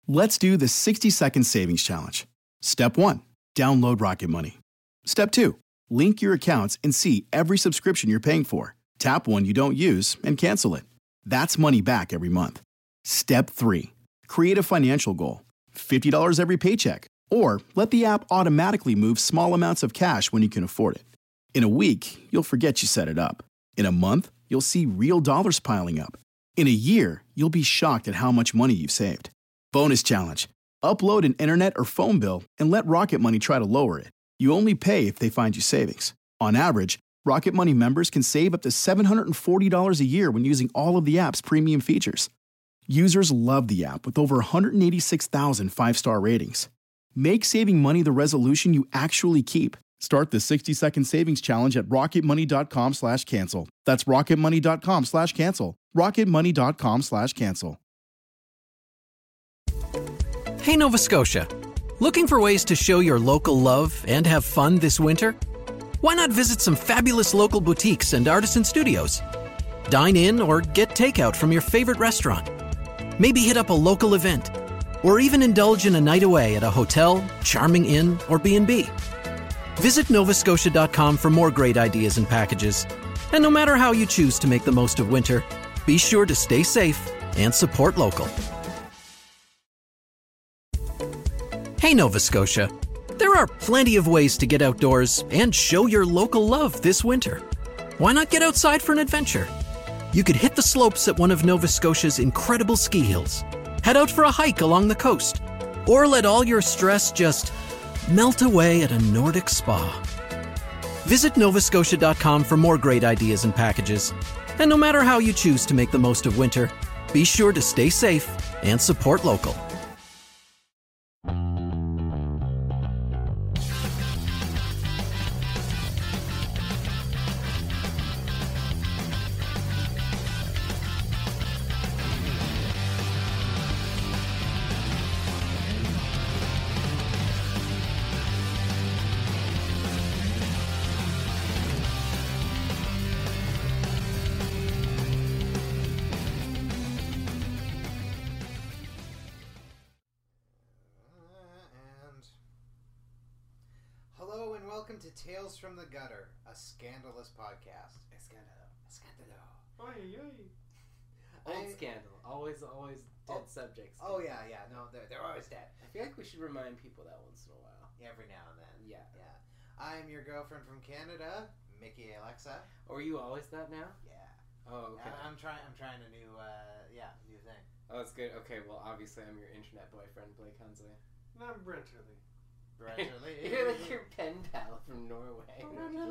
Let's do the 60-second savings challenge. Step 1, download Rocket Money. Step 2, link your accounts and see every subscription you're paying for. Tap one you don't use and cancel it. That's money back every month. Step 3, create a financial goal. $50 every paycheck. Or let the app automatically move small amounts of cash when you can afford it. In a week, you'll forget you set it up. In a month, you'll see real dollars piling up. In a year, you'll be shocked at how much money you've saved. Bonus challenge. Upload an internet or phone bill and let Rocket Money try to lower it. You only pay if they find you savings. On average, Rocket Money members can save up to $740 a year when using all of the app's premium features. Users love the app with over 186,000 five-star ratings. Make saving money the resolution you actually keep. Start the 60-second savings challenge at rocketmoney.com/cancel. That's rocketmoney.com/cancel. rocketmoney.com/cancel. Hey, Nova Scotia. Looking for ways to show your local love and have fun this winter? Why not visit some fabulous local boutiques and artisan studios? Dine in or get takeout from your favorite restaurant. Maybe hit up a local event. Or even indulge in a night away at a hotel, charming inn, or B&B. Visit novascotia.com for more great ideas and packages. And no matter how you choose to make the most of winter, be sure to stay safe and support local. Hey, Nova Scotia. There are plenty of ways to get outdoors and show your local love this winter. Why not get outside for an adventure? You could hit the slopes at one of Nova Scotia's incredible ski hills, head out for a hike along the coast, or let all your stress just melt away at a Nordic spa. Visit novascotia.com for more great ideas and packages. And no matter how you choose to make the most of winter, be sure to stay safe and support local. Hello and welcome to Tales from the Gutter, a scandalous podcast. Scandalo. Oy, oy. Old scandal. Always dead subjects. Oh yeah. No, they're always dead. I feel like we should remind people that once in a while. Every now and then. Yeah. I'm your girlfriend from Canada, Mickey Alexa. Or are you always that now? Yeah. Oh, okay. I'm trying a new thing. Oh, that's good. Okay, well, obviously I'm your internet boyfriend, Blake Hunsley. And I'm Brenterly. You're like your pen pal from Norway.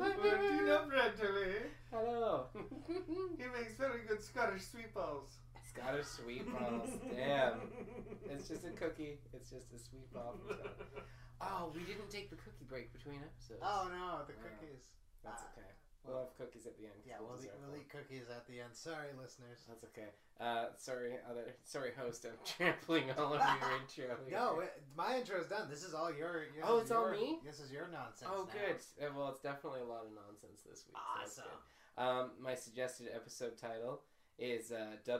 Brenterly. Hello. He makes very good Scottish sweet balls. Scottish sweet balls. Damn. It's just a cookie. It's just a sweet ball from Scotland. Oh, we didn't take the cookie break between episodes. Oh no, the cookies. That's okay. We'll have cookies at the end. Yeah, we'll eat cookies at the end. Sorry, listeners. That's okay. Sorry, host. I'm trampling all over your intro. No, my intro's done. This is all your. Oh, it's all me? This is your nonsense. Oh, now. good. Well, it's definitely a lot of nonsense this week. Awesome. So my suggested episode title is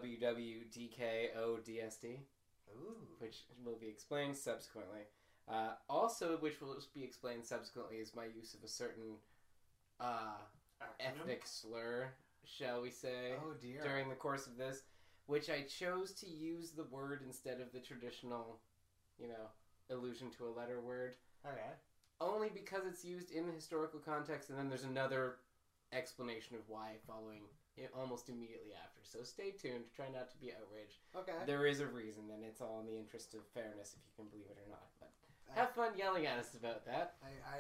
WWDKODSD, which will be explained subsequently. Also, which will be explained subsequently, is my use of a certain ethnic slur, shall we say, during the course of this, which I chose to use the word instead of the traditional, allusion to a letter word. Okay. Only because it's used in the historical context, and then there's another explanation of why following it almost immediately after. So stay tuned. Try not to be outraged. Okay. There is a reason, and it's all in the interest of fairness, if you can believe it or not. But have fun yelling at us about that.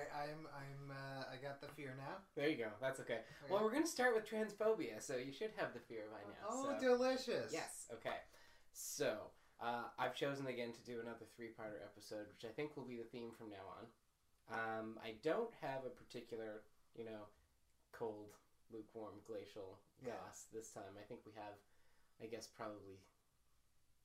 I got the fear now. There you go. That's okay. Well, we're going to start with transphobia, so you should have the fear by now. Oh, delicious. Yes. Okay. So, I've chosen again to do another 3-parter episode, which I think will be the theme from now on. I don't have a particular, cold, lukewarm, glacial goss this time. I think we have, I guess, probably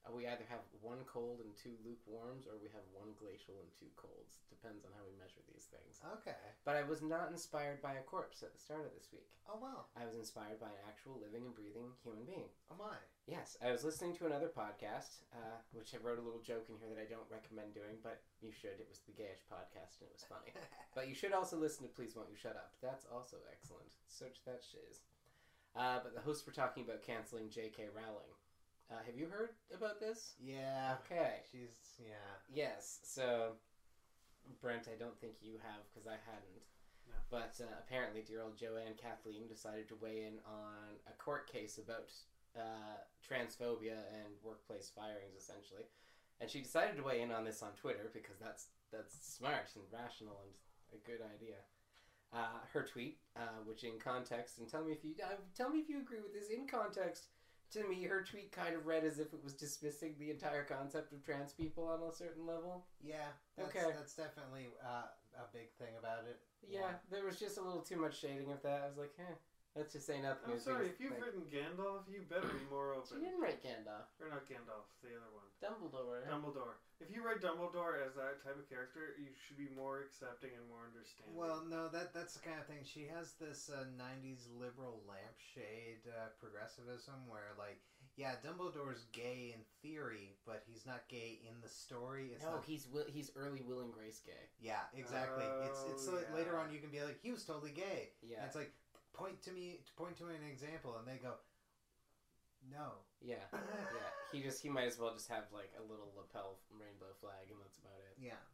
We either have one cold and two lukewarms, or we have one glacial and two colds. Depends on how we measure these things. Okay. But I was not inspired by a corpse at the start of this week. Oh, wow. I was inspired by an actual living and breathing human being. Oh, my. Yes, I was listening to another podcast, which I wrote a little joke in here that I don't recommend doing, but you should. It was the Gayish podcast, and it was funny. But you should also listen to Please Won't You Shut Up. That's also excellent. Search that shiz. But the hosts were talking about canceling J.K. Rowling. Have you heard about this? Yeah. Okay. Yeah. Yes, so, Brent, I don't think you have, because I hadn't. No. But apparently dear old Joanne Kathleen decided to weigh in on a court case about transphobia and workplace firings, essentially. And she decided to weigh in on this on Twitter, because that's smart and rational and a good idea. Her tweet, which in context, and tell me if you agree with this, in context, to me, her tweet kind of read as if it was dismissing the entire concept of trans people on a certain level. Yeah. That's definitely a big thing about it. Yeah, there was just a little too much shading of that. I was like, let's just say nothing. I'm sorry, if you've written Gandalf, you better be more open. She didn't write Gandalf. Or not Gandalf, the other one. Dumbledore. If you write Dumbledore as that type of character, you should be more accepting and more understanding. Well, no, that's the kind of thing. She has this 90s liberal lampshade progressivism where, like, yeah, Dumbledore's gay in theory, but he's not gay in the story. He's early Will and Grace gay. Yeah, exactly. It's like, yeah. later on you can be like, he was totally gay. Yeah. And it's like, point to an example, and they go, no. Yeah. He might as well just have like a little lapel rainbow flag, and that's about it. Yeah.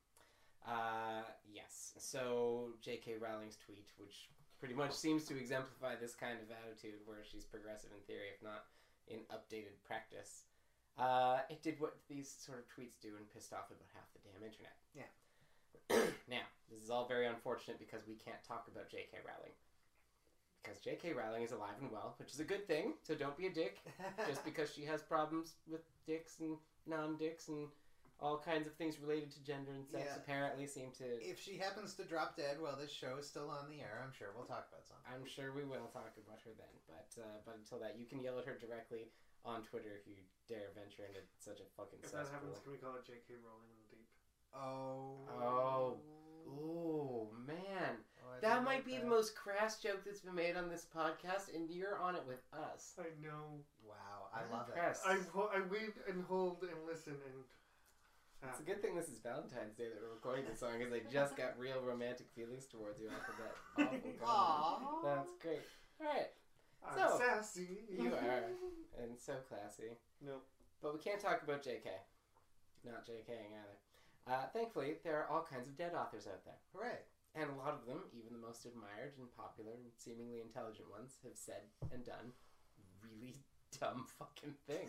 Yes. So J.K. Rowling's tweet, which pretty much seems to exemplify this kind of attitude, where she's progressive in theory, if not in updated practice. It did what these sort of tweets do and pissed off about half the damn internet. Yeah. Now, this is all very unfortunate because we can't talk about J.K. Rowling. Because J.K. Rowling is alive and well, which is a good thing, so don't be a dick. Just because she has problems with dicks and non-dicks and all kinds of things related to gender and sex apparently seem to... If she happens to drop dead while this show is still on the air, I'm sure we'll talk about something. I'm sure we will talk about her then, but until that, you can yell at her directly on Twitter if you dare venture into such a fucking cesspool. If that happens, can we call it J.K. Rowling in the Deep? Oh. Ooh, man. That might be the most crass joke that's been made on this podcast, and you're on it with us. I know. Wow, I love it. I wait and hold and listen and... It's a good thing this is Valentine's Day that we're recording this song, because I just got real romantic feelings towards you off of that awful comment. That's great. Alright. I'm sassy. You are. And so classy. Nope. But we can't talk about JK. Not JKing either. Thankfully, there are all kinds of dead authors out there. Hooray. And a lot of them, even the most admired and popular and seemingly intelligent ones, have said and done really dumb fucking things.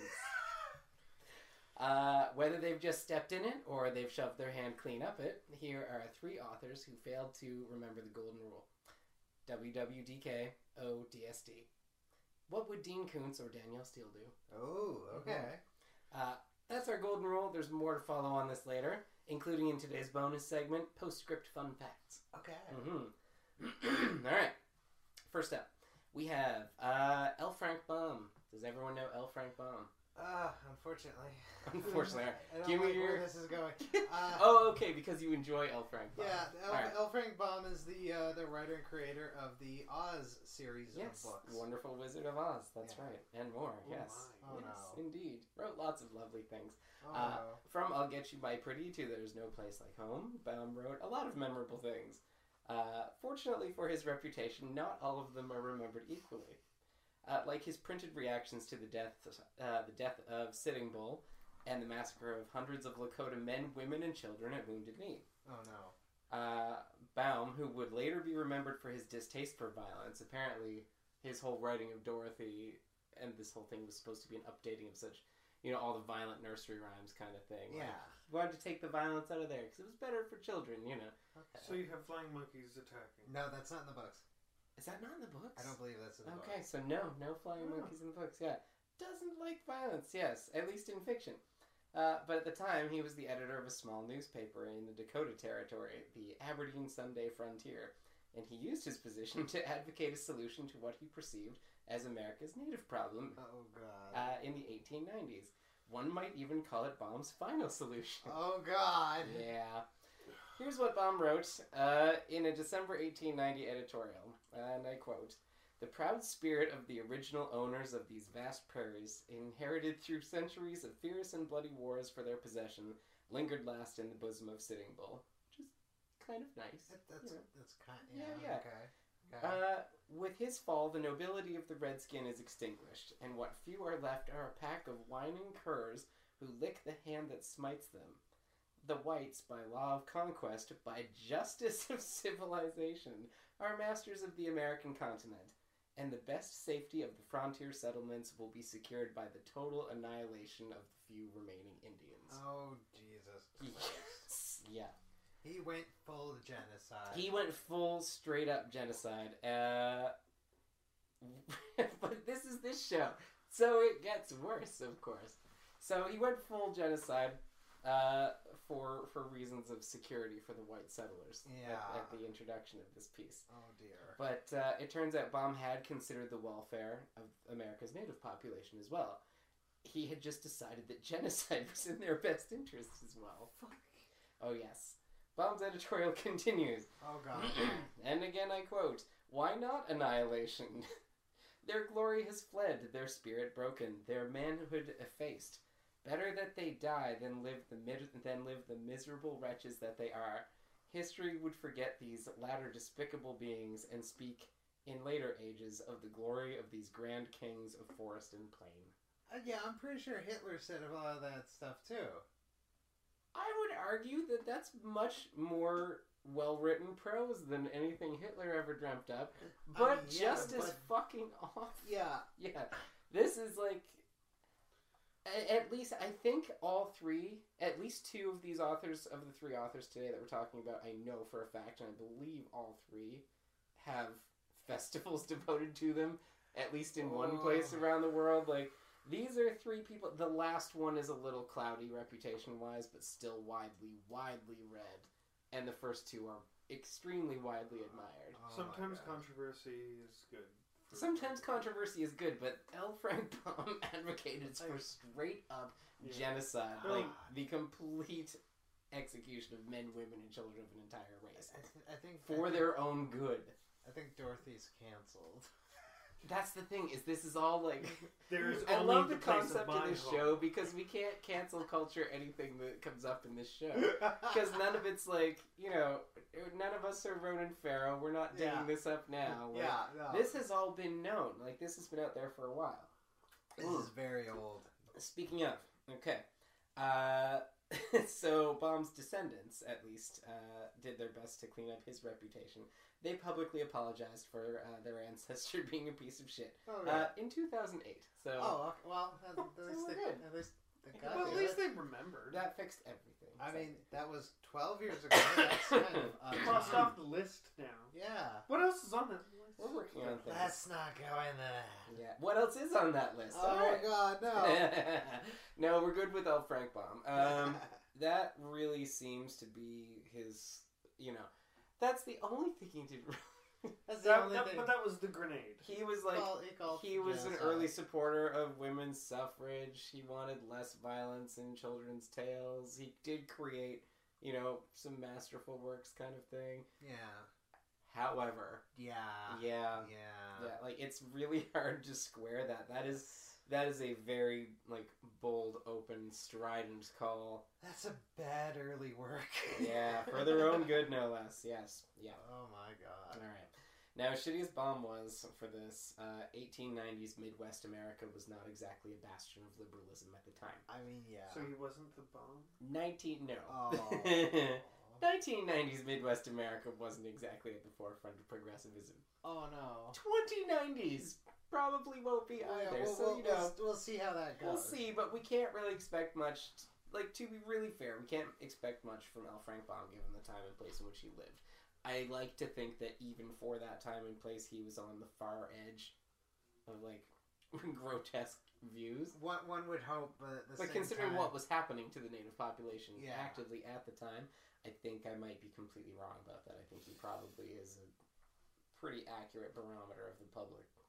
Whether they've just stepped in it or they've shoved their hand clean up it, here are 3 authors who failed to remember the golden rule. WWDK ODSD. What would Dean Koontz or Danielle Steele do? Oh, okay. That's our golden rule. There's more to follow on this later, including in today's bonus segment, Postscript Fun Facts. Okay. All right. First up, we have L. Frank Baum. Does everyone know L. Frank Baum? Unfortunately. Unfortunately. I don't like where this is going. Oh, okay, because you enjoy L. Frank Baum. Yeah, L. Frank Baum is the writer and creator of the Oz series of books. Wonderful Wizard of Oz. That's right. And more, yes. Oh, yes, no. indeed. Wrote lots of lovely things. No. From I'll Get You My Pretty to There's No Place Like Home, Baum wrote a lot of memorable things. Fortunately for his reputation, not all of them are remembered equally. Like his printed reactions to the death of Sitting Bull and the massacre of hundreds of Lakota men, women, and children at Wounded Knee. Oh, no. Baum, who would later be remembered for his distaste for violence, apparently his whole writing of Dorothy and this whole thing was supposed to be an updating of such, all the violent nursery rhymes kind of thing. Yeah. He wanted to take the violence out of there because it was better for children, Okay. So you have flying monkeys attacking. No, that's not in the books. Is that not in the books? I don't believe that's in the books. Okay, so no flying monkeys in the books, yeah. Doesn't like violence, yes, at least in fiction. But at the time, he was the editor of a small newspaper in the Dakota Territory, the Aberdeen Sunday Frontier, and he used his position to advocate a solution to what he perceived as America's native problem Oh, God. in the 1890s. One might even call it Baum's final solution. Oh, God. Yeah. Here's what Baum wrote in a December 1890 editorial, and I quote, "The proud spirit of the original owners of these vast prairies, inherited through centuries of fierce and bloody wars for their possession, lingered last in the bosom of Sitting Bull." Which is kind of nice. That's kind of... Yeah. Okay. With his fall, the nobility of the redskin is extinguished, and what few are left are a pack of whining curs who lick the hand that smites them. The whites, by law of conquest, by justice of civilization, are masters of the American continent, and the best safety of the frontier settlements will be secured by the total annihilation of the few remaining Indians. Oh, Jesus Christ. Yes. Yeah. He went full genocide. He went full, straight-up genocide. But this is this show, so it gets worse, of course. So he went full genocide for reasons of security for the white settlers at the introduction of this piece. Oh, dear. But it turns out Baum had considered the welfare of America's native population as well. He had just decided that genocide was in their best interest as well. Fuck. Oh, yes. Baum's editorial continues. Oh, God. And again I quote, "Why not annihilation? Their glory has fled, their spirit broken, their manhood effaced. Better that they die than live the miserable wretches that they are. History would forget these latter despicable beings and speak in later ages of the glory of these grand kings of forest and plain." Yeah, I'm pretty sure Hitler said a lot of that stuff, too. I would argue that that's much more well-written prose than anything Hitler ever dreamt up, but just as fucking off. Yeah. Yeah. This is like... At least, I think at least two of these authors, of the three authors today that we're talking about, I know for a fact, and I believe all three have festivals devoted to them, at least in one place around the world. Like, these are three people. The last one is a little cloudy reputation-wise, but still widely read. And the first two are extremely widely admired. Sometimes controversy is good. Sometimes controversy is good, but L. Frank Baum advocated for straight-up genocide. Like, the complete execution of men, women, and children of an entire race. I think for their own good. I think Dorothy's canceled. That's the thing, is this is all like... I love the concept of this show, because we can't cancel culture anything that comes up in this show. Because none of it's like, none of us are Ronan Farrow. We're not digging this up now. Like, no. This has all been known. Like, this has been out there for a while. This is very old. Speaking of, okay. So Baum's descendants, at least, did their best to clean up his reputation. They publicly apologized for their ancestor being a piece of shit in 2008. So well, at least at least they remembered. That fixed everything. I mean, that was 12 years ago. That's kind of crossed off the list now. Yeah. What else is on that list? We're working on things. Let's not go in there. Yeah. What else is on that list? Oh, God, no. No, we're good with L. Frank Baum. That really seems to be his, that's the only thing he did. That's the only thing. But that was the grenade. He was like, he was an early supporter of women's suffrage. He wanted less violence in children's tales. He did create, some masterful works kind of thing. Yeah. However. Yeah. Like, it's really hard to square that. That is a very, bold, open, strident call. That's a bad early work. Yeah, for their own good, no less. Yes, yeah. Oh, my God. All right. Now, as shitty as Baum was for this, 1890s Midwest America was not exactly a bastion of liberalism at the time. I mean, yeah. So he wasn't the Baum? 1990s Midwest America wasn't exactly at the forefront of progressivism. Oh, no. 2090s probably won't be either. We'll see how that goes. We'll see, but we can't really expect much. To be really fair, we can't expect much from L. Frank Baum given the time and place in which he lived. I like to think that even for that time and place, he was on the far edge of, grotesque views. One would hope, but But considering what was happening to the native population actively at the time, I think I might be completely wrong about that. I think he probably is a pretty accurate barometer of the public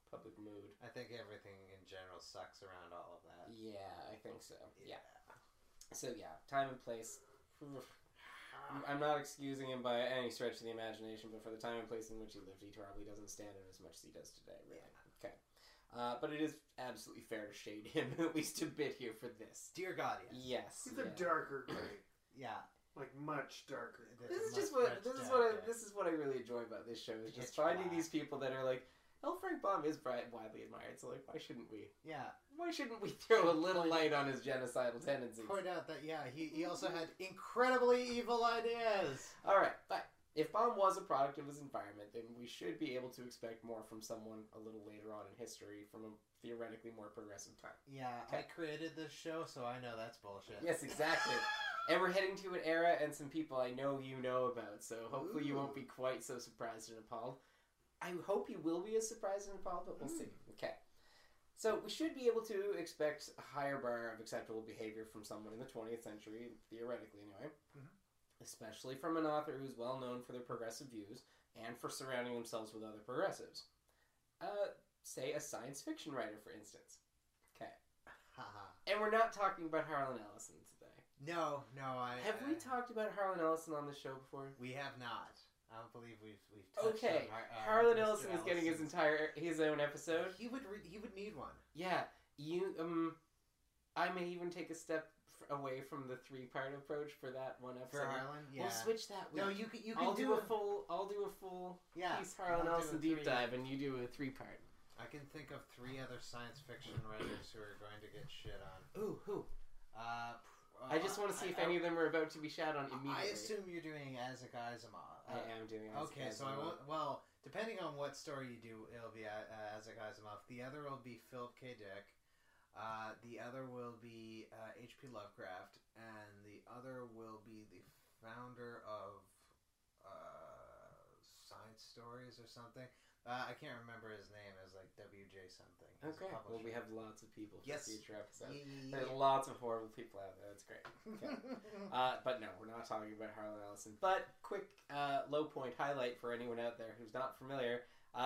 public mood. I think everything in general sucks around all of that. Yeah, I think so. Yeah. So yeah, time and place. I'm not excusing him by any stretch of the imagination, but for the time and place in which he lived, he probably doesn't stand out as much as he does today, really. Yeah. Okay. But it is absolutely fair to shade him at least a bit here for this. Dear God, yes. Yes. He's a darker gray. Yeah. Like much darker. This is what I really enjoy about this show is just finding these people that are like, oh, Frank Baum is widely admired, so like, why shouldn't we? Yeah. Why shouldn't we throw a little light on his genocidal tendencies? Point out that he also had incredibly evil ideas. All right, but if Baum was a product of his environment, then we should be able to expect more from someone a little later on in history from a theoretically more progressive time. Yeah, I created this show, so I know that's bullshit. Yes, exactly. And we're heading to an era and some people I know you know about, so hopefully you won't be quite so surprised and appalled. I hope you will be as surprised and appalled, but we'll see. Okay. So we should be able to expect a higher bar of acceptable behavior from someone in the 20th century, theoretically anyway. Especially from an author who's well known for their progressive views and for surrounding themselves with other progressives. Say a science fiction writer, for instance. Okay. And we're not talking about Harlan Ellison today. No. Have we talked about Harlan Ellison on the show before? We have not. I don't believe we've touched okay. on Harlan Ellison is getting his own episode. He would need one. Yeah. I may even take a step away from the 3-part approach for that one episode. For Harlan, yeah. We'll switch that week. No, you can I'll do a full piece Harlan Ellison deep dive, and you do a 3-part. I can think of 3 other science fiction writers who are going to get shit on. Ooh, who? I just want to see if any of them are about to be shot on immediately. I assume you're doing Isaac Asimov. I am doing Isaac Asimov. Okay, so I won't. Well, depending on what story you do, it'll be Isaac Asimov. The other will be Philip K. Dick. The other will be H.P. Lovecraft, and the other will be the founder of Science Stories or something. I can't remember his name. It's like W.J. something. Okay. Well, we have lots of people for future episodes. Yeah. There's lots of horrible people out there. That's great. Okay. But no, we're not talking about Harlan Ellison. But quick low point highlight for anyone out there who's not familiar.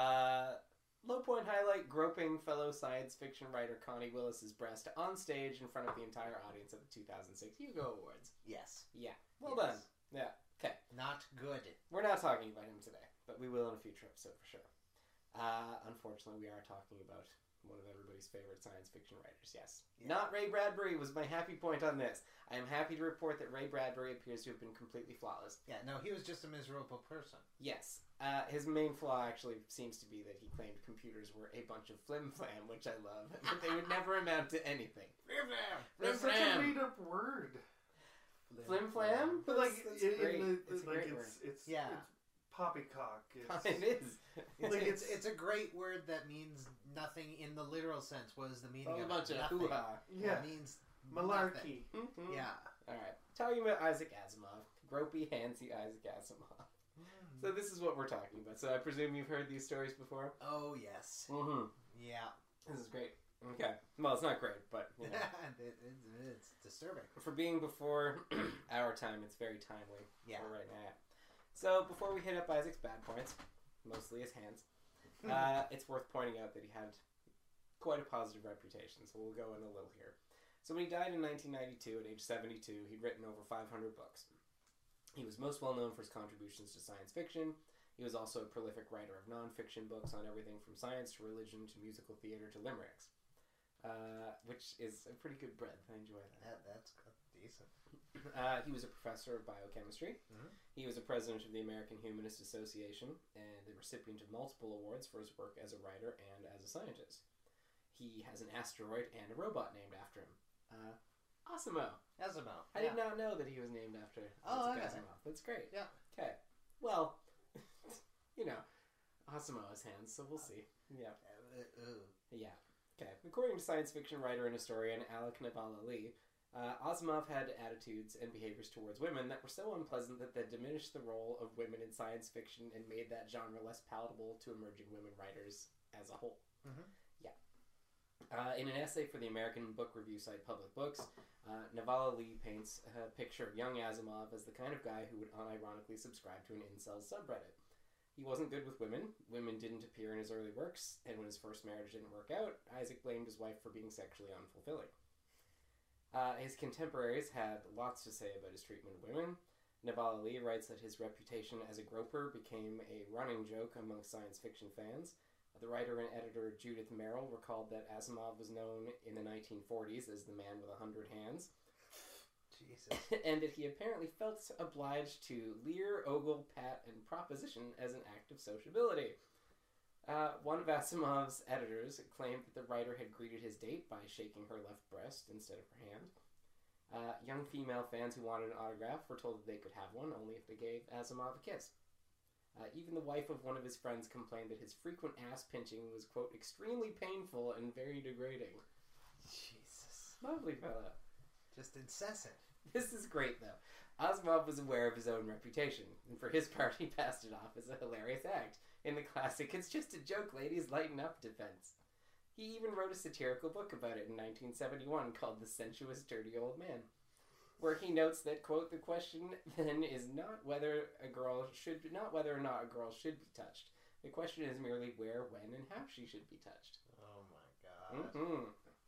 Low point highlight, groping fellow science fiction writer Connie Willis's breast on stage in front of the entire audience at the 2006 Hugo Awards. Yes. Yeah. Well done. Yeah. Okay. Not good. We're not talking about him today, but we will in a future episode for sure. Unfortunately, we are talking about one of everybody's favorite science fiction writers, yes. Yeah. Not Ray Bradbury was my happy point on this. I am happy to report that Ray Bradbury appears to have been completely flawless. Yeah, no, he was just a miserable person. Yes. His main flaw actually seems to be that he claimed computers were a bunch of flim-flam, which I love, but they would never amount to anything. Flim-flam! That's such a made-up word. Flim-flam? But like, it's great. It's poppycock. It is. It's a great word that means nothing in the literal sense. What is the meaning of a bunch of nothing? hoo-ha. Yeah. It means malarkey. Mm-hmm. Yeah. Alright. Talking about Isaac Asimov. Gropey, handsy Isaac Asimov. So this is what we're talking about. So I presume you've heard these stories before? Oh, yes. Mm-hmm. Yeah. This is great. Okay. Well, it's not great, but, you know. It's disturbing. For being before our time, it's very timely. Yeah. For right now. So, before we hit up Isaac's bad points, mostly his hands, it's worth pointing out that he had quite a positive reputation, so we'll go in a little here. So when he died in 1992 at age 72, he'd written over 500 books. He was most well known for his contributions to science fiction. He was also a prolific writer of non-fiction books on everything from science to religion to musical theater to limericks, which is a pretty good breadth. I enjoy that. That's decent. He was a professor of biochemistry. Mm-hmm. He was a president of the American Humanist Association and the recipient of multiple awards for his work as a writer and as a scientist. He has an asteroid and a robot named after him. Asimov. I did not know that he was named after Asimov. That's great. Yeah. Okay. Well, you know, Asimov's hands, so we'll see. Yeah. Yeah. Okay. According to science fiction writer and historian Alec Naval-Ali, Asimov had attitudes and behaviors towards women that were so unpleasant that they diminished the role of women in science fiction and made that genre less palatable to emerging women writers as a whole. Mm-hmm. Yeah. In an essay for the American book review site Public Books, Naval-Ali paints a picture of young Asimov as the kind of guy who would unironically subscribe to an incel subreddit. He wasn't good with women. Women didn't appear in his early works, and when his first marriage didn't work out, Isaac blamed his wife for being sexually unfulfilling. His contemporaries had lots to say about his treatment of women. Naval Ali writes that his reputation as a groper became a running joke among science fiction fans. The writer and editor Judith Merrill recalled that Asimov was known in the 1940s as the man with 100 hands. Jesus. And that he apparently felt obliged to leer, ogle, pat, and proposition as an act of sociability. One of Asimov's editors claimed that the writer had greeted his date by shaking her left breast instead of her hand. Young female fans who wanted an autograph were told that they could have one only if they gave Asimov a kiss. Even the wife of one of his friends complained that his frequent ass pinching was, quote, extremely painful and very degrading. Jesus. Lovely fella. Just incessant. This is great, though. Asimov was aware of his own reputation, and for his part, he passed it off as a hilarious act in the classic "It's just a joke, ladies, lighten up" defense. He even wrote a satirical book about it in 1971 called The Sensuous Dirty Old Man, where he notes that, quote, the question then is not whether or not a girl should be touched. The question is merely where, when, and how she should be touched. Oh my god. Mm-hmm.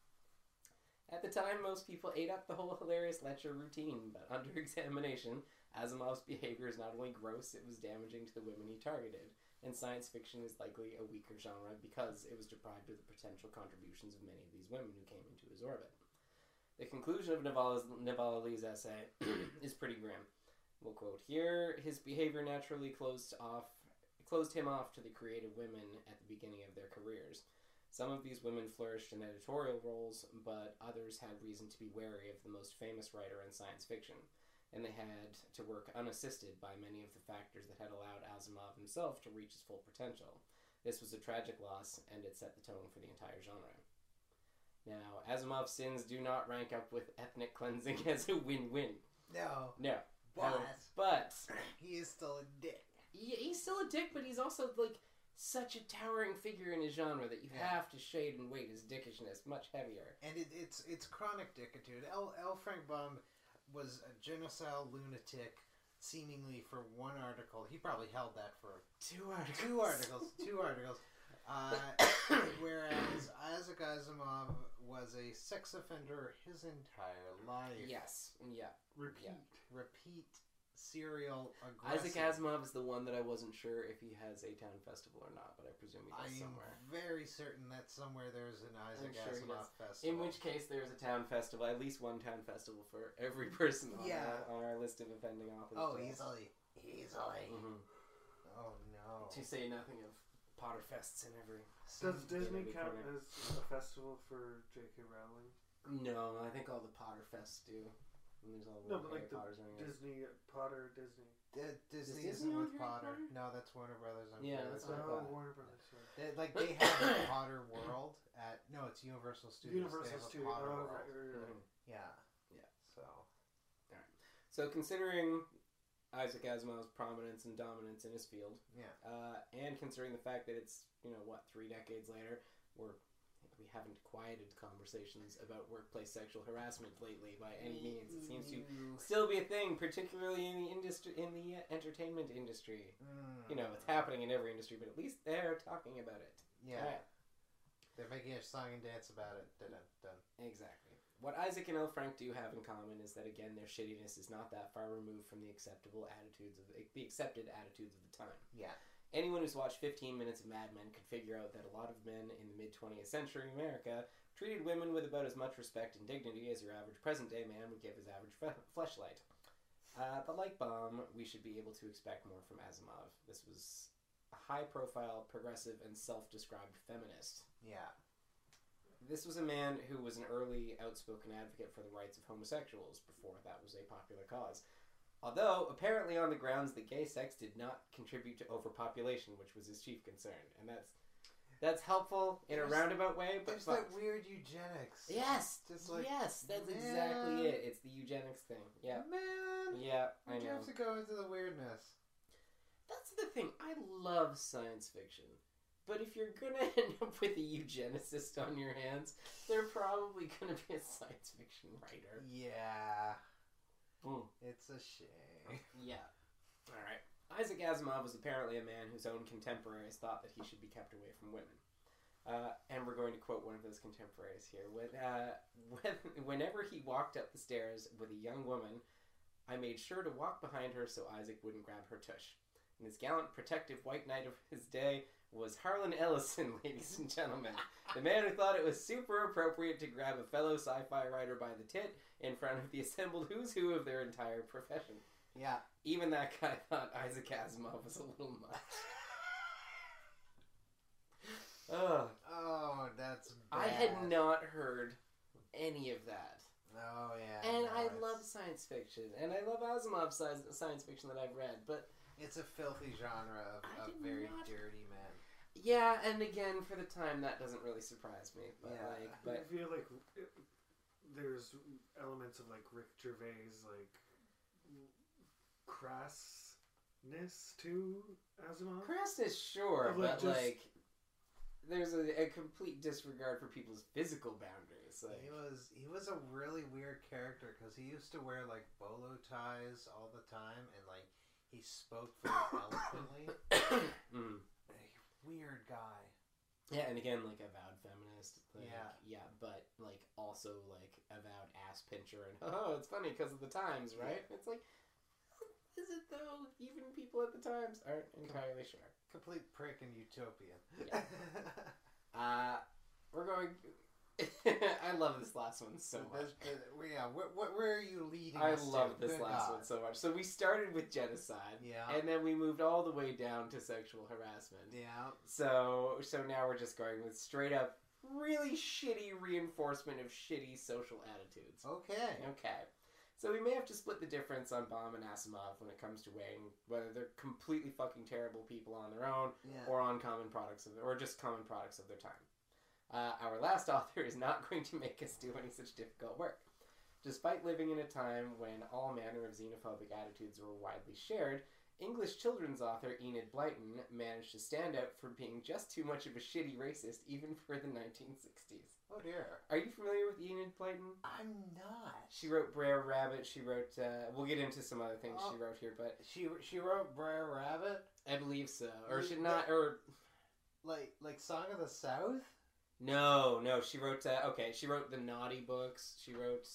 At the time, most people ate up the whole hilarious lecture routine, but under examination, Asimov's behavior is not only gross, it was damaging to the women he targeted, and science fiction is likely a weaker genre because it was deprived of the potential contributions of many of these women who came into his orbit. The conclusion of Naval Ali's essay is pretty grim. We'll quote here, his behavior naturally closed him off to the creative women at the beginning of their careers. Some of these women flourished in editorial roles, but others had reason to be wary of the most famous writer in science fiction, and they had to work unassisted by many of the factors that had allowed Asimov himself to reach his full potential. This was a tragic loss, and it set the tone for the entire genre. Now, Asimov's sins do not rank up with ethnic cleansing as a win-win. No. No. But he is still a dick. He's still a dick, but he's also, like, such a towering figure in his genre that you have to shade and weight his dickishness much heavier. And it's chronic dickitude. L. Frank Baum was a genocidal lunatic, seemingly for one article. He probably held that for two articles. Whereas Isaac Asimov was a sex offender his entire life. Yes. Yeah. Repeat serial aggressive. Isaac Asimov is the one that I wasn't sure if he has a town festival or not, but I presume he does somewhere. I'm very certain that somewhere there's an Isaac Asimov festival. In which case there's a town festival, at least one town festival for every person on our list of offending authors. Oh, easily. Mm-hmm. Oh, no. To say nothing of Potterfests in every... Does Disney count as a festival for J.K. Rowling? No, I think all the Potterfests do. And there's all Harry Potters running Disney. Disney isn't with Potter. No, that's Warner Brothers. That's Warner Brothers. Sorry. They have a Potter World at... No, it's Universal Studios. Universal Studios. Potter World. Right. Yeah. So... Alright. So considering Isaac Asimov's prominence and dominance in his field, and considering the fact that it's, 3 decades later, we haven't quieted conversations about workplace sexual harassment lately by any means. It seems to still be a thing, particularly in the industry, in the entertainment industry. It's happening in every industry, but at least they're talking about it. Yeah. Right. They're making a song and dance about it. Dun. Exactly. What Isaac and L. Frank do have in common is that, again, their shittiness is not that far removed from the accepted attitudes of the time. Yeah. Anyone who's watched 15 minutes of Mad Men could figure out that a lot of men in the mid-20th century America treated women with about as much respect and dignity as your average present-day man would give his average fleshlight. But like Baum, we should be able to expect more from Asimov. This was a high-profile, progressive, and self-described feminist. Yeah. This was a man who was an early outspoken advocate for the rights of homosexuals before that was a popular cause. Although, apparently on the grounds that gay sex did not contribute to overpopulation, which was his chief concern. And that's helpful in a roundabout way, but there's that weird eugenics. Yes! Just like, yes, that's exactly it. It's the eugenics thing. Yeah. Man! Yeah, I know. You have to go into the weirdness. That's the thing. I love science fiction. But if you're going to end up with a eugenicist on your hands, they're probably going to be a science fiction writer. Yeah. Mm. It's a shame. Yeah. Alright. Isaac Asimov was apparently a man whose own contemporaries thought that he should be kept away from women. And we're going to quote one of those contemporaries here. Whenever he walked up the stairs with a young woman, I made sure to walk behind her so Isaac wouldn't grab her tush. And his gallant, protective white knight of his day was Harlan Ellison, ladies and gentlemen. The man who thought it was super appropriate to grab a fellow sci-fi writer by the tit in front of the assembled who's who of their entire profession. Yeah. Even that guy thought Isaac Asimov was a little much. Oh, that's bad. I had not heard any of that. Oh, yeah. And no, I love science fiction. And I love Asimov's science fiction that I've read. But it's a filthy genre of very dirty men. yeah, and again, for the time, that doesn't really surprise me. But, I feel like there's elements of, like, Rick Gervais, like, crassness to Asimov. Crassness, sure, Of, like, but, just- like, there's a complete disregard for people's physical boundaries. Like, He was a really weird character because he used to wear like bolo ties all the time and like he spoke very eloquently. Weird guy. Yeah, and again, like, avowed feminist. Like, Yeah. but, like, also, like, avowed ass pincher. And, oh, it's funny because of the times, right? It's like, is it though? Even people at the times aren't entirely sure. Complete prick and utopian. Yeah. We're going... I love this last one so much. Where are you leading I us love to? this Good last God. one so much. So we started with genocide. Yeah. And then we moved all the way down to sexual harassment. Yeah. So now we're just going with straight up really shitty reinforcement of shitty social attitudes. Okay. Okay. So we may have to split the difference on Baum and Asimov when it comes to weighing whether they're completely fucking terrible people on their own or on common products or just common products of their time. Our last author is not going to make us do any such difficult work. Despite living in a time when all manner of xenophobic attitudes were widely shared, English children's author Enid Blyton managed to stand out for being just too much of a shitty racist even for the 1960s. Oh dear. Are you familiar with Enid Blyton? I'm not. She wrote Brer Rabbit. She wrote, we'll get into some other things she wrote here, but... She wrote Brer Rabbit? I believe so. Or she not, or... Like Song of the South? No, she wrote, she wrote the Naughty books. She wrote...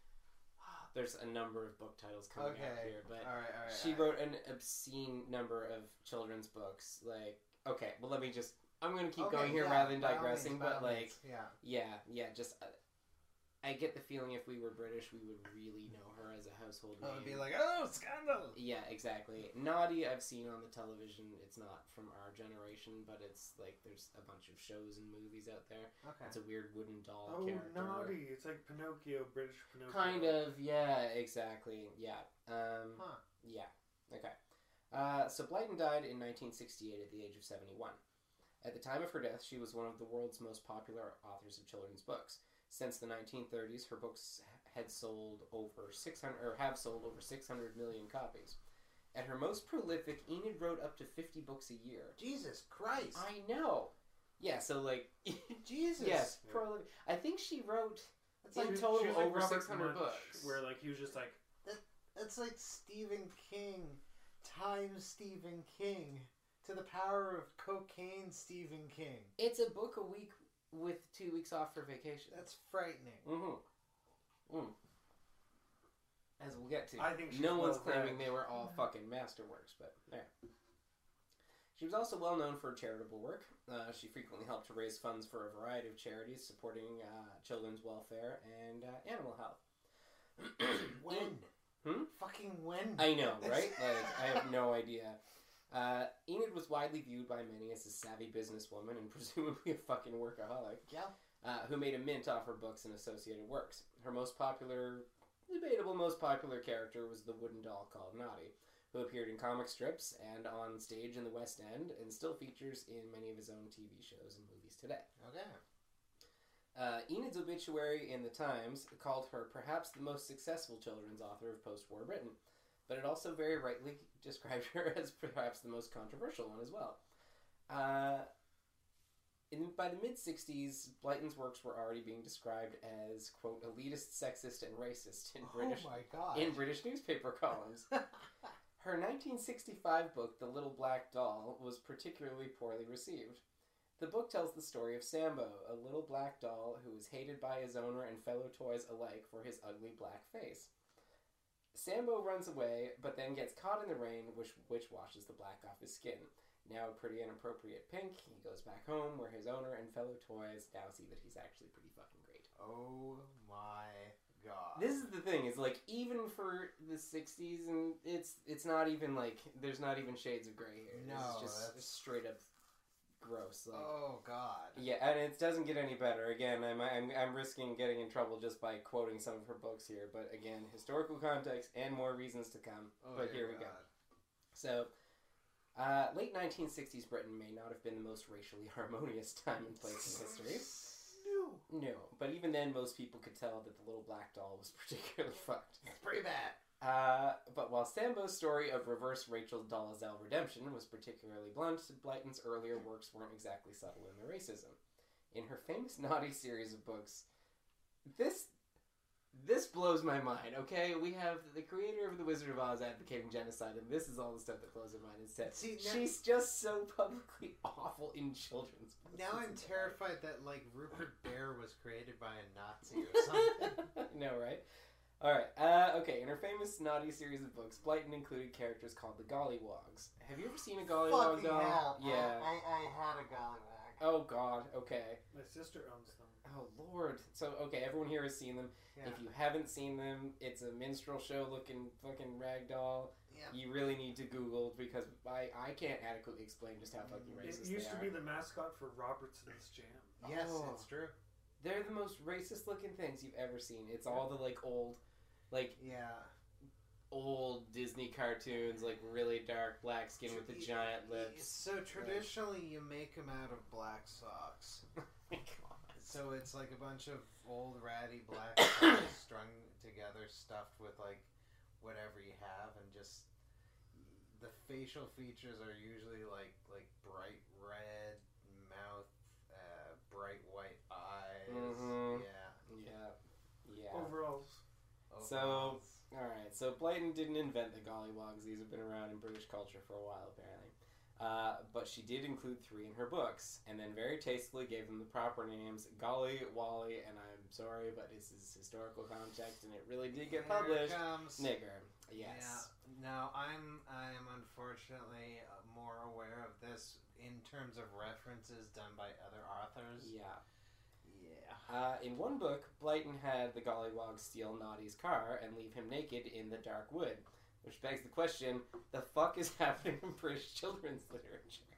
There's a number of book titles coming out here, but all right, she wrote an obscene number of children's books. Like, okay, well, let me just... I'm going to keep going here rather than digressing, but, like... Yeah, just... I get the feeling if we were British, we would really know her as a household name. It would be like, oh, Scandal! Yeah, exactly. Naughty, I've seen on the television. It's not from our generation, but it's like there's a bunch of shows and movies out there. Okay. It's a weird wooden doll Oh, character. Naughty. It's like Pinocchio, British Pinocchio. Kind of, yeah, exactly. Yeah. Yeah. Okay. So Blyton died in 1968 at the age of 71. At the time of her death, she was one of the world's most popular authors of children's books. Since the 1930s, her books have sold over 600 million copies. At her most prolific, Enid wrote up to 50 books a year. Jesus Christ! I know. Yeah, so like Jesus. Yes, prolific. I think she wrote That's in like, total She was like over Robert 600 Munch, books. where like he was just like that's like Stephen King times Stephen King to the power of cocaine Stephen King. It's a book a week with 2 weeks off for vacation. That's frightening. As we'll get to. I think she's no one's well claiming read. they were all fucking masterworks, but there. She was also well known for charitable work. She frequently helped to raise funds for a variety of charities supporting children's welfare and animal health. When? Fucking when? I know, right? Like, I have no idea. Enid was widely viewed by many as a savvy businesswoman and presumably a fucking workaholic. Yeah. Who made a mint off her books and associated works. Her debatable most popular character was the wooden doll called Naughty, who appeared in comic strips and on stage in the West End and still features in many of his own TV shows and movies today. Okay. Enid's obituary in the Times called her perhaps the most successful children's author of post-war Britain, but it also very rightly described her as perhaps the most controversial one as well. By the mid-60s, Blyton's works were already being described as, quote, elitist, sexist, and racist in British newspaper columns. Her 1965 book, The Little Black Doll, was particularly poorly received. The book tells the story of Sambo, a little black doll who is hated by his owner and fellow toys alike for his ugly black face. Sambo runs away, but then gets caught in the rain, which washes the black off his skin. Now a pretty inappropriate pink, he goes back home where his owner and fellow toys now see that he's actually pretty fucking great. Oh my god. This is the thing, is like, even for the 60s, and it's not even like, there's not even shades of gray here. No, this is just straight up gross. Like, oh god. yeah, and it doesn't get any better. Again, I'm risking getting in trouble just by quoting some of her books here, but again, historical context and more reasons to come. But here we go. So, late 1960s Britain may not have been the most racially harmonious time and place in history. No, but even then, most people could tell that the little black doll was particularly fucked. It's pretty bad. But while Sambo's story of reverse Rachel Dolezal redemption was particularly blunt, Blyton's earlier works weren't exactly subtle in their racism. In her famous Naughty series of books, this blows my mind, okay? We have the creator of The Wizard of Oz advocating genocide, and this is all the stuff that blows my mind instead. See, she's just so publicly awful in children's books. Now I'm terrified that, like, Rupert Bear was created by a Nazi or something. No, right? Alright, okay, in her famous Naughty series of books, Blyton included characters called the Gollywogs. Have you ever seen a Gollywog doll? Hell. Yeah. I had a Gollywog. Oh god, okay. My sister owns them. Oh lord. So, okay, everyone here has seen them. Yeah. If you haven't seen them, it's a minstrel show looking fucking rag doll. Yeah. You really need to Google, because I can't adequately explain just how fucking racist It used they to are. be the mascot for Robertson's Jam. Yes, Oh. it's true. They're the most racist looking things you've ever seen. It's all the like old Disney cartoons, like really dark black skin with the giant lips. So traditionally, you make them out of black socks. Oh my god. So it's like a bunch of old ratty black socks strung together, stuffed with like whatever you have, and just the facial features are usually like bright red mouth, bright white eyes. Mhm. Yeah. Overalls. So, alright, so Blyton didn't invent the Gollywogs. These have been around in British culture for a while, apparently. But she did include 3 in her books, and then very tastefully gave them the proper names, Golly, Wally, and I'm sorry, but this is historical context, and it really did get published. Here comes. Nigger. Yes. Yeah. Now I'm unfortunately more aware of this in terms of references done by other authors. Yeah. Yeah. In one book, Blyton had the Gollywogs steal Naughty's car and leave him naked in the dark wood, which begs the question: the fuck is happening in British children's literature?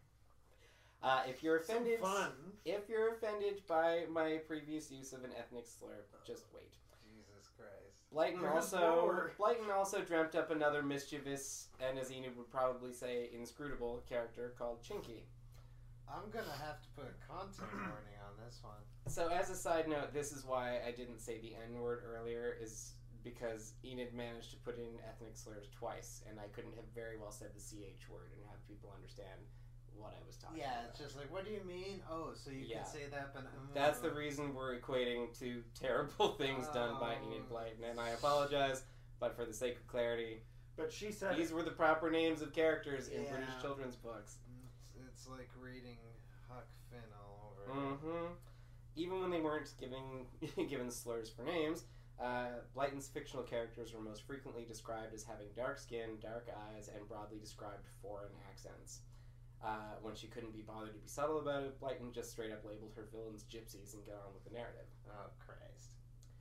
If you're offended, if you're offended by my previous use of an ethnic slur, just wait. Jesus Christ. Blyton also dreamt up another mischievous, and as Enid would probably say, inscrutable character called Chinky. I'm gonna have to put a content warning on this one. So as a side note, this is why I didn't say the N-word earlier, is because Enid managed to put in ethnic slurs twice, and I couldn't have very well said the CH word and have people understand what I was talking about. Yeah, it's just like, what do you mean? Oh, so you can say that, but... That's the reason we're equating to terrible things done by Enid Blyton, and I apologize, but for the sake of clarity, but she said these were the proper names of characters in British children's books. It's like reading Huck Finn all over. Mm-hmm. Even when they weren't given slurs for names, Blyton's fictional characters were most frequently described as having dark skin, dark eyes, and broadly described foreign accents. When she couldn't be bothered to be subtle about it, Blyton just straight up labeled her villains gypsies and got on with the narrative. Oh, Christ.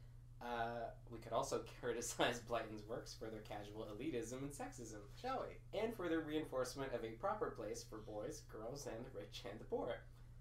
We could also criticize Blyton's works for their casual elitism and sexism. Shall we? And for their reinforcement of a proper place for boys, girls, and the rich and the poor.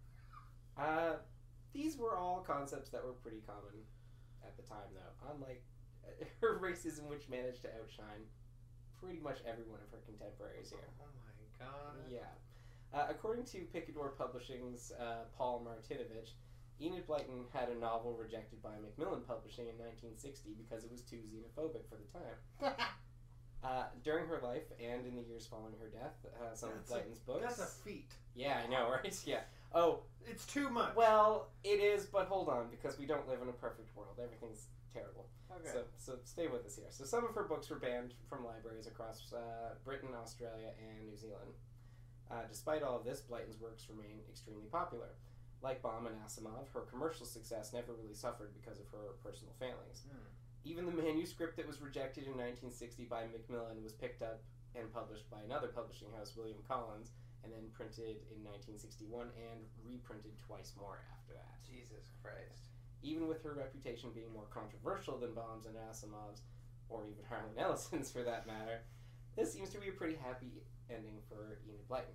These were all concepts that were pretty common at the time, though. Unlike her racism, which managed to outshine pretty much every one of her contemporaries here. Oh my god. Yeah. According to Picador Publishing's Paul Martinovich, Enid Blyton had a novel rejected by Macmillan Publishing in 1960 because it was too xenophobic for the time. During her life and in the years following her death, some of Blyton's books... That's a feat. Yeah, I know, right? Yeah. Oh. It's too much. Well, it is, but hold on, because we don't live in a perfect world. Everything's terrible. Okay. So stay with us here. So some of her books were banned from libraries across Britain, Australia, and New Zealand. Despite all of this, Blyton's works remain extremely popular. Like Baum and Asimov, her commercial success never really suffered because of her personal failings. Even the manuscript that was rejected in 1960 by Macmillan was picked up and published by another publishing house, William Collins, and then printed in 1961 and reprinted twice more after that. Jesus Christ. Even with her reputation being more controversial than Baum's and Asimov's, or even Harlan Ellison's for that matter, this seems to be a pretty happy ending for Enid Blyton.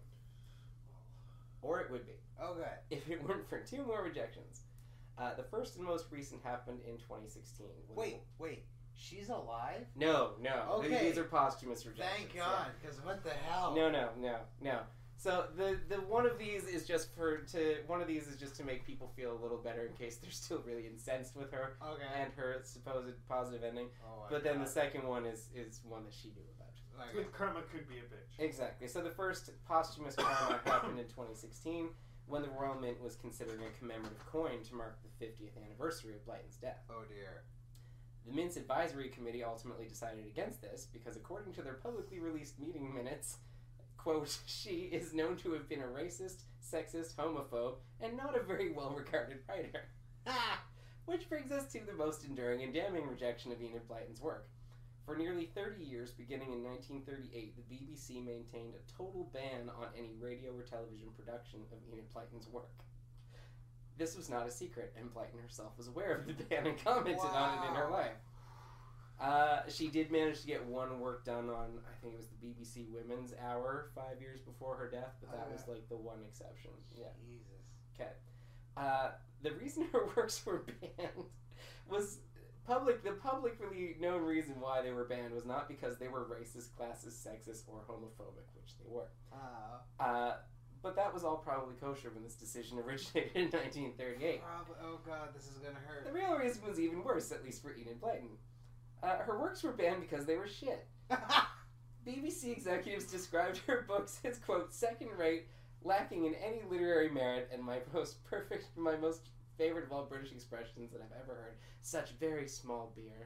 Or it would be. Okay. If it weren't for 2 more rejections. The first and most recent happened in 2016. Wait. She's alive? No. Okay. These are posthumous rejections. Thank God, because what the hell? No. So the one of these is just to make people feel a little better in case they're still really incensed with her and her supposed positive ending. Oh, but then the second one is one that she knew about. Good karma could be a bitch. Exactly. So the first posthumous karma happened in 2016 when the Royal Mint was considering a commemorative coin to mark the 50th anniversary of Blyton's death. Oh dear. The Mint's advisory committee ultimately decided against this because according to their publicly released meeting minutes, quote, she is known to have been a racist, sexist, homophobe, and not a very well-regarded writer. Which brings us to the most enduring and damning rejection of Enid Blyton's work. For nearly 30 years, beginning in 1938, the BBC maintained a total ban on any radio or television production of Enid Blyton's work. This was not a secret, and Blyton herself was aware of the ban and commented on it in her life. She did manage to get one work done on, I think it was the BBC Women's Hour 5 years before her death, but that was like the one exception. Yeah. Jesus. Okay. The reason her works were banned was the publicly known reason why they were banned was not because they were racist, classist, sexist, or homophobic, which they were. But that was all probably kosher when this decision originated in 1938. Oh God, this is gonna hurt. The real reason was even worse, at least for Enid Blyton. Her works were banned because they were shit. BBC executives described her books as, quote, second-rate, lacking in any literary merit, and my most favorite of all British expressions that I've ever heard, such very small beer.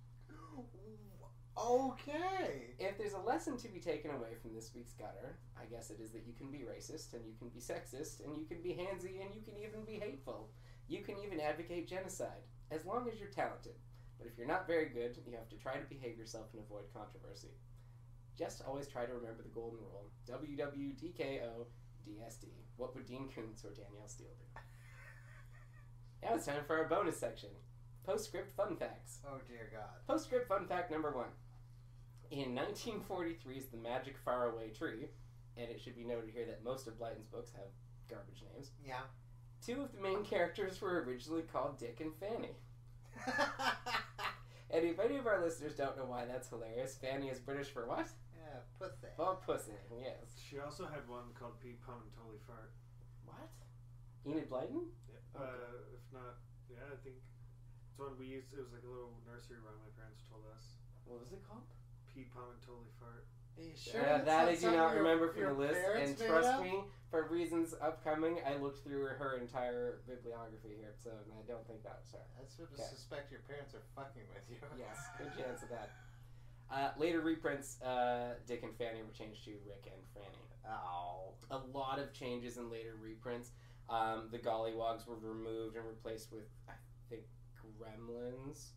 Okay. If there's a lesson to be taken away from this week's gutter, I guess it is that you can be racist, and you can be sexist, and you can be handsy, and you can even be hateful. You can even advocate genocide, as long as you're talented. But if you're not very good, you have to try to behave yourself and avoid controversy. Just always try to remember the golden rule. WWDKO-DSD. What would Dean Koontz or Danielle Steele do? Now it's time for our bonus section. Postscript fun facts. Oh dear God. Postscript fun fact number 1. In 1943's The Magic Faraway Tree, and it should be noted here that most of Blyton's books have garbage names. Yeah. 2 of the main characters were originally called Dick and Fanny. And if any of our listeners don't know why that's hilarious, Fanny is British for what? Yeah, pussy. Oh, pussy, yes. She also had one called Pete Pum and Totally Fart. What? Enid Blyton? Yeah. If not, yeah, I think it's one we used. It was like a little nursery rhyme my parents told us. What was it called? Pete Pum and Totally Fart. Are you sure That I do not remember from your the list, and parents made trust up? me, for reasons upcoming, I looked through her entire bibliography here, so I don't think that was her. I suspect your parents are fucking with you. Yes, good chance of that. Later reprints, Dick and Fanny were changed to Rick and Franny. Oh. A lot of changes in later reprints. The Gollywogs were removed and replaced with, I think, Gremlins.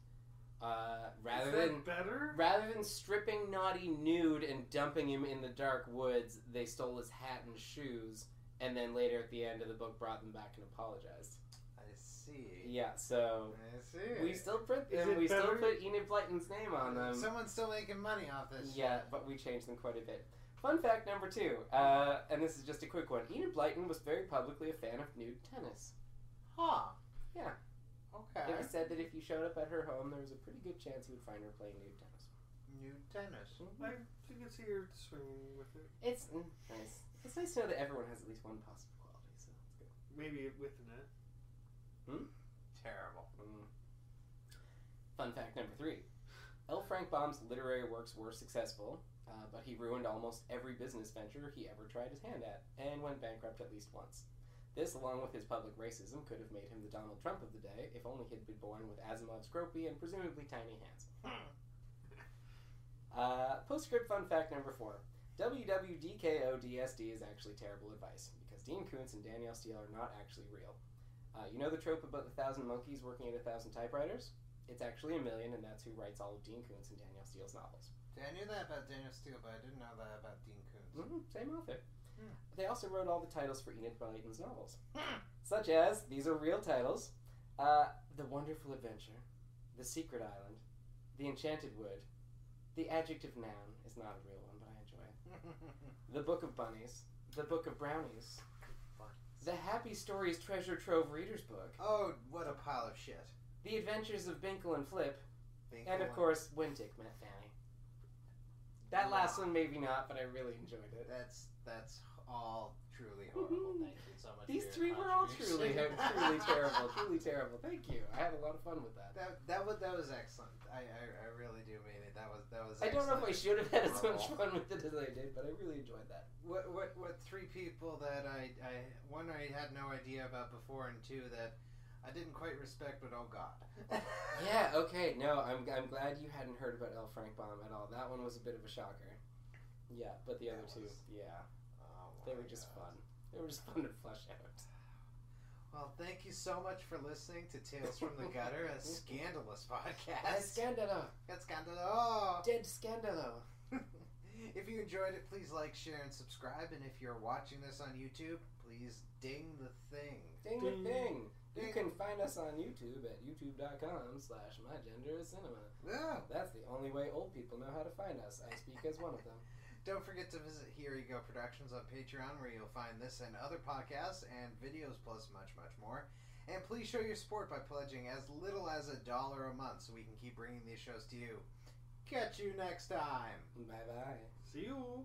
Rather than stripping Naughty nude and dumping him in the dark woods, they stole his hat and shoes, and then later at the end of the book brought them back and apologized. I see. Yeah, so I see. we still print Is them. it We still better? put Enid Blyton's name on them. Someone's still making money off this. Yeah, shit. but we changed them quite a bit. Fun fact number 2, and this is just a quick one. Enid Blyton was very publicly a fan of nude tennis. Huh. Yeah. Okay. It was said that if you showed up at her home, there was a pretty good chance you would find her playing nude tennis. Nude tennis. I can see her swinging with it. It's nice. It's nice to know that everyone has at least one positive quality, so that's good. Maybe with the net. Terrible. Fun fact number 3. L. Frank Baum's literary works were successful, but he ruined almost every business venture he ever tried his hand at, and went bankrupt at least once. This, along with his public racism, could have made him the Donald Trump of the day, if only he'd been born with Asimov's gropey and presumably tiny hands. Postscript fun fact number 4. WWDKODSD is actually terrible advice, because Dean Koontz and Danielle Steele are not actually real. You know the trope about the 1,000 monkeys working at 1,000 typewriters? It's actually 1,000,000, and that's who writes all of Dean Koontz and Danielle Steele's novels. I knew that about Danielle Steele, but I didn't know that about Dean Koontz. Same author. They also wrote all the titles for Enid Blyton's novels, such as, these are real titles, The Wonderful Adventure, The Secret Island, The Enchanted Wood, The Adjective Noun is not a real one, but I enjoy it, The Book of Bunnies, The Book of Brownies, The Happy Stories Treasure Trove Reader's Book. Oh, what a pile of shit. The Adventures of Binkle and Flip, Binkle and of course, When Dick Met Fanny. That last one maybe not, but I really enjoyed it. That's all truly horrible. Thank you so much. These for your 3 were all truly contribution. truly terrible. Thank you. I had a lot of fun with that. That was excellent. I really do mean it. That was. I don't know if I excellent. should have had as much Horrible. fun with it as I did, but I really enjoyed that. What 3 people that I one I had no idea about before, and 2 that I didn't quite respect, but oh god. Yeah. Okay. No, I'm glad you hadn't heard about L. Frank Baum at all. That one was a bit of a shocker. Yeah, but the other 2, yeah, they were just fun. They were just fun to flesh out. Well, thank you so much for listening to Tales from the Gutter, a scandalous podcast. Scandalo. Scandalo. Dead scandalo. If you enjoyed it, please like, share, and subscribe. And if you're watching this on YouTube, please ding the thing. Ding the thing. You can find us on YouTube at youtube.com/mygenderiscinema. Yeah. That's the only way old people know how to find us. I speak as one of them. Don't forget to visit Here You Go Productions on Patreon, where you'll find this and other podcasts and videos, plus much, much more. And please show your support by pledging as little as $1 a month so we can keep bringing these shows to you. Catch you next time. Bye-bye. See you.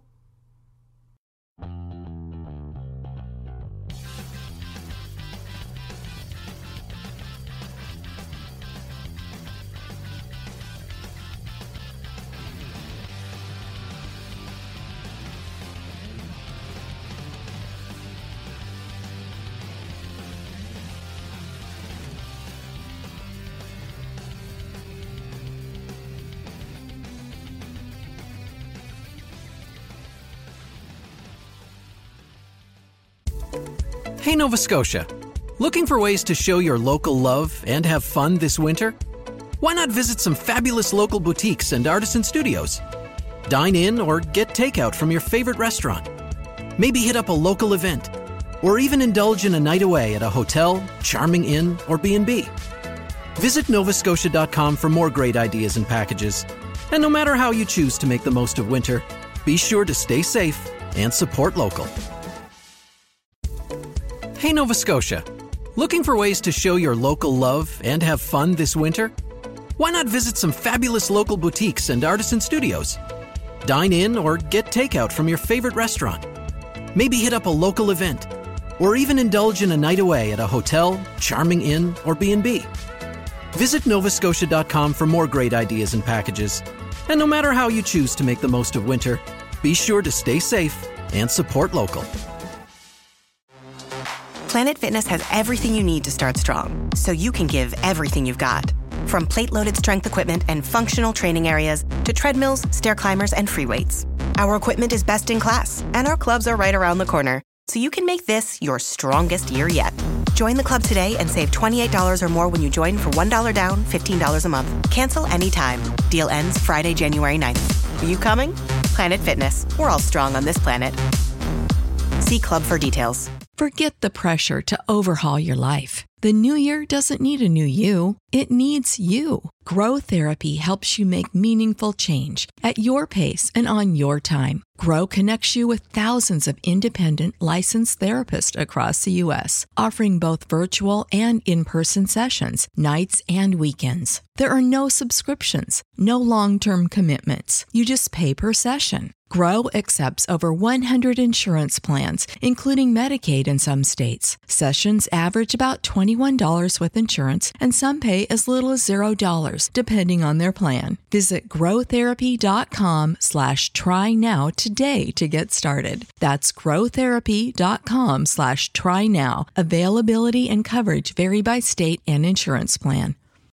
Hey, Nova Scotia. Looking for ways to show your local love and have fun this winter? Why not visit some fabulous local boutiques and artisan studios? Dine in or get takeout from your favorite restaurant. Maybe hit up a local event, or even indulge in a night away at a hotel, charming inn, or B&B. Visit novascotia.com for more great ideas and packages. And no matter how you choose to make the most of winter, be sure to stay safe and support local. Hey, Nova Scotia. Looking for ways to show your local love and have fun this winter? Why not visit some fabulous local boutiques and artisan studios? Dine in or get takeout from your favorite restaurant. Maybe hit up a local event, or even indulge in a night away at a hotel, charming inn, or B&B. Visit novascotia.com for more great ideas and packages. And no matter how you choose to make the most of winter, be sure to stay safe and support local. Planet Fitness has everything you need to start strong, so you can give everything you've got. From plate-loaded strength equipment and functional training areas to treadmills, stair climbers, and free weights. Our equipment is best in class, and our clubs are right around the corner, so you can make this your strongest year yet. Join the club today and save $28 or more when you join for $1 down, $15 a month. Cancel anytime. Deal ends Friday, January 9th. Are you coming? Planet Fitness. We're all strong on this planet. See club for details. Forget the pressure to overhaul your life. The new year doesn't need a new you. It needs you. Grow Therapy helps you make meaningful change at your pace and on your time. Grow connects you with thousands of independent licensed therapists across the U.S., offering both virtual and in-person sessions, nights and weekends. There are no subscriptions, no long-term commitments. You just pay per session. Grow accepts over 100 insurance plans, including Medicaid in some states. Sessions average about $21 with insurance, and some pay as little as $0, depending on their plan. Visit growtherapy.com/try now today to get started. That's growtherapy.com/try now. Availability and coverage vary by state and insurance plan.